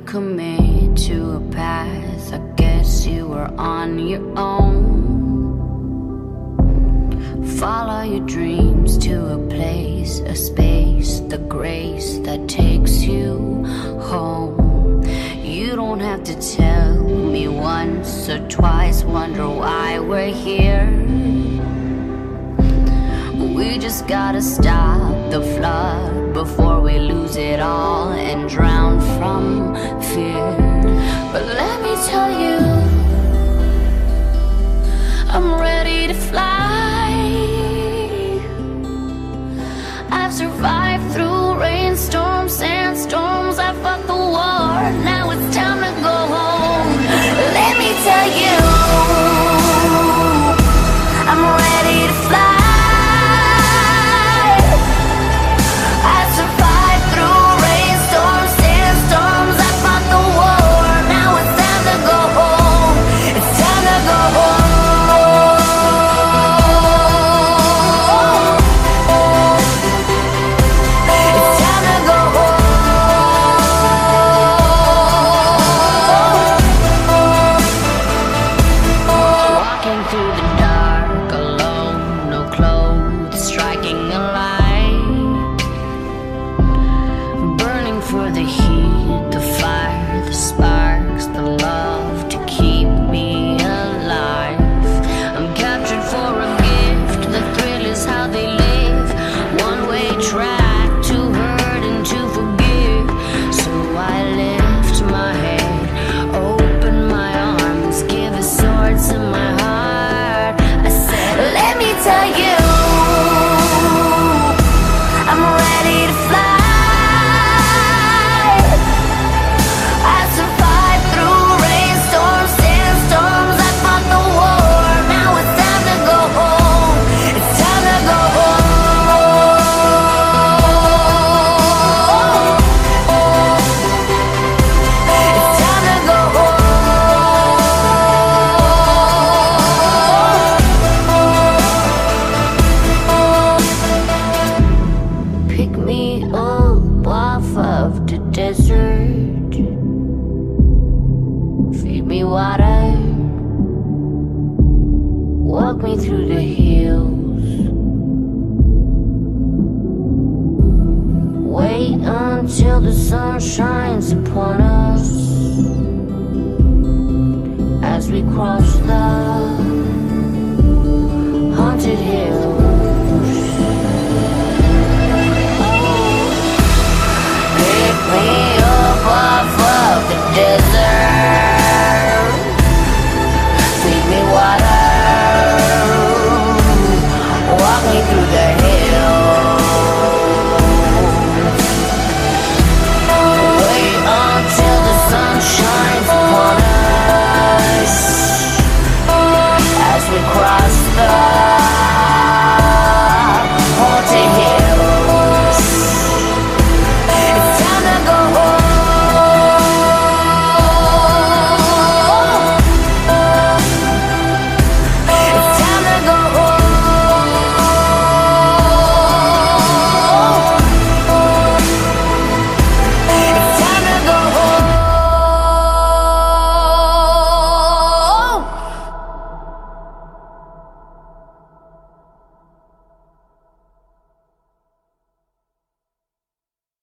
commit to a path, I guess you were on your own. Follow your dreams to a place, a space, the grace that takes you home. You don't have to tell me once or twice, wonder why we're here. We just gotta stop the flood before we lose it all and drown from fear. But let me tell you, I'm ready to fly. I've survived through rainstorms, sandstorms, I fought the war, now it's time to go home. Let me tell you, I'm ready to fly. Until the sun shines upon us as we cross the haunted hills. Pick me up off of the desert.